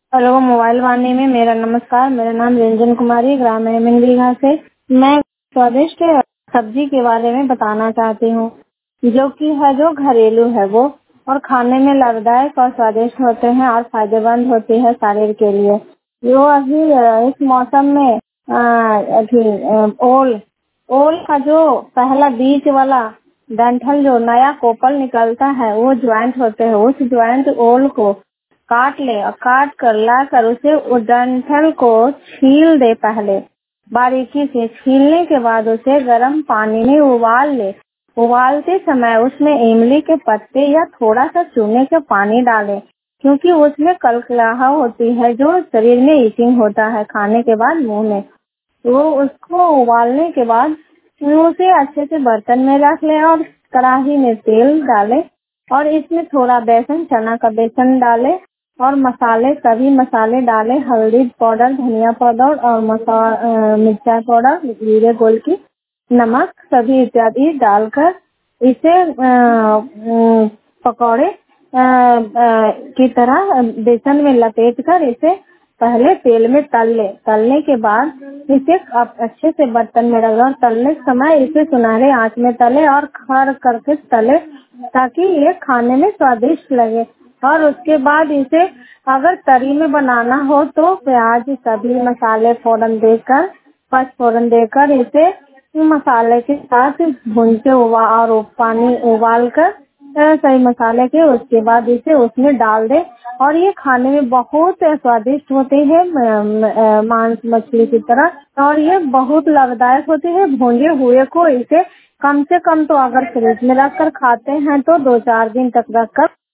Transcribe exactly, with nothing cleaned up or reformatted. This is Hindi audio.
हेलो, मोबाइल वाणी में मेरा नमस्कार। मेरा नाम रंजन कुमारी, ग्राम हेमंतगढ़ से। मैं स्वादिष्ट सब्जी के बारे में बताना चाहती हूँ, जो कि है जो घरेलू है वो, और खाने में लाभदायक और स्वादिष्ट होते हैं और फायदेमंद होती है शरीर के लिए। जो अभी अ, इस मौसम में अ, अभी अ, ओल ओल का जो पहला बीज वाला डंठल जो नया कोपल निकलता है वो ज्वाइंट होते हैं। उस ज्वाइंट ओल को काट ले और काट कर ला कर उसे उस डंठल को छील दे। पहले बारीकी से छीलने के बाद उसे गर्म पानी में उबाल ले। उबालते समय उसमें इमली के पत्ते या थोड़ा सा चूने का पानी डालें, क्योंकि उसमें कलकलाहट होती है जो शरीर में ईटिंग होता है खाने के बाद मुंह में। तो उसको उबालने के बाद उसे अच्छे से बर्तन में रख ले और कढ़ाई में तेल डाले और इसमें थोड़ा बेसन, चना का बेसन डाले और मसाले, सभी मसाले डाले, हल्दी पाउडर, धनिया पाउडर और मसा अ, मिर्चा पाउडर, जीरे गोल की, नमक, सभी इत्यादि डालकर इसे अ, अ, पकौड़े अ, अ, की तरह बेसन में लपेट कर इसे पहले तेल में तल ले। तलने के बाद इसे आप अच्छे से बर्तन में रख और तलने के समय इसे सुनहरे आंच में तले और खर करके तले, ताकि ये खाने में स्वादिष्ट लगे। और उसके बाद इसे अगर तरी में बनाना हो तो प्याज, सभी मसाले फोड़न देकर, पच फोड़न देकर इसे मसाले के साथ भून के उबा और पानी उबाल कर सही मसाले के, उसके बाद इसे उसमें डाल दे और ये खाने में बहुत स्वादिष्ट होते हैं, मांस मछली की तरह, और ये बहुत लाभदायक होते हैं। भूंजे हुए को इसे कम से कम तो अगर फ्रिज में रख कर खाते हैं तो दो चार दिन तक रख कर